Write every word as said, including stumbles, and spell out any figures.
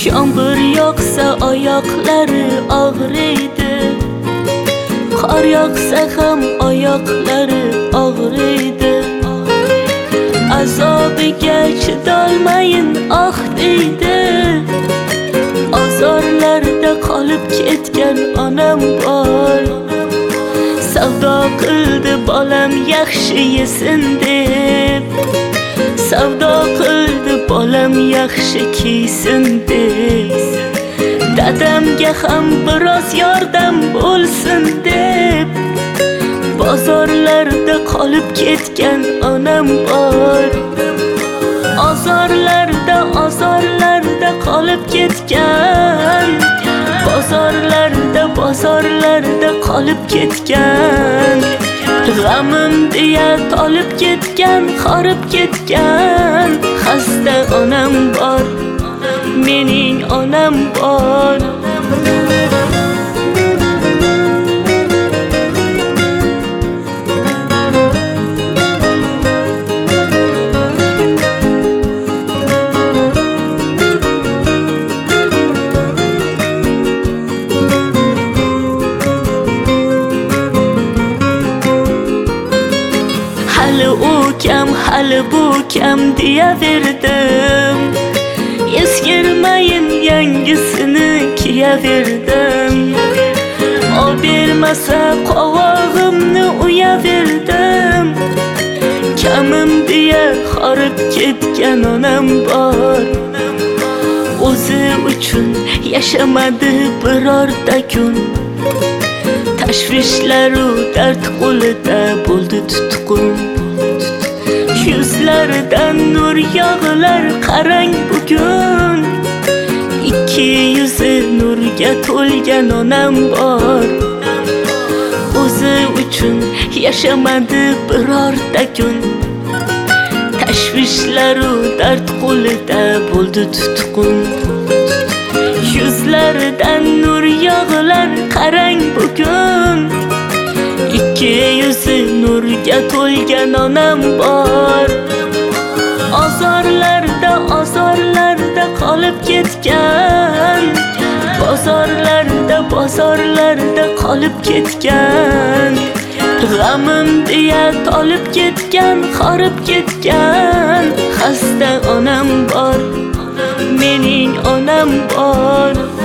Yomg'ir yog'sa oyoqlari og'riydi, qor yog'sa ham oyoqlari og'riydi. Azobiga chidolmayin oh deydi, ozorlarda qolib ketgan onam bor. Savdo qildi bolam yaxshi yesin deb, savdo qildi bolam yaxshi kiysin deb, dadamga ham biroz yordam bo'lsin deb, bozorlarda qolib ketgan onam bor. Ozorlarda, ozorlarda qolib ketgan, bozorlarda, bozorlarda qolib ketgan. G'amim deya tolib ketgan, horib ketgan. Xasta onam bor, mening onam bor. Hali u kam, hali bu kam deyaverdim, eskirmayin yangisini kiyaverdim. O bermasa qovog'imni uyaverdim, kamim deya horib ketgan onam bor. O'zi uchun yashamadi birorta kun, tashvishlaru dard qo'lida bo'ldi tutqun. Yuzlaridan nur yog'lar qarang bugun, ikki yuzi nurga to'lgan onam bor. O'zi uchun yashamadi birorta kun, tashvishlaru dard qo'lida bo'ldi tutqun. Yuzlaridan nur yog'lar qarang bugun, ikki yuzi nurga to'lgan onam bor. Ozorlarda, ozorlarda qolib ketgan, bozorlarda, bozorlarda qolib ketgan. G'amim deya tolib ketgan, horib ketgan. Xasta onam bor, mening onam bor.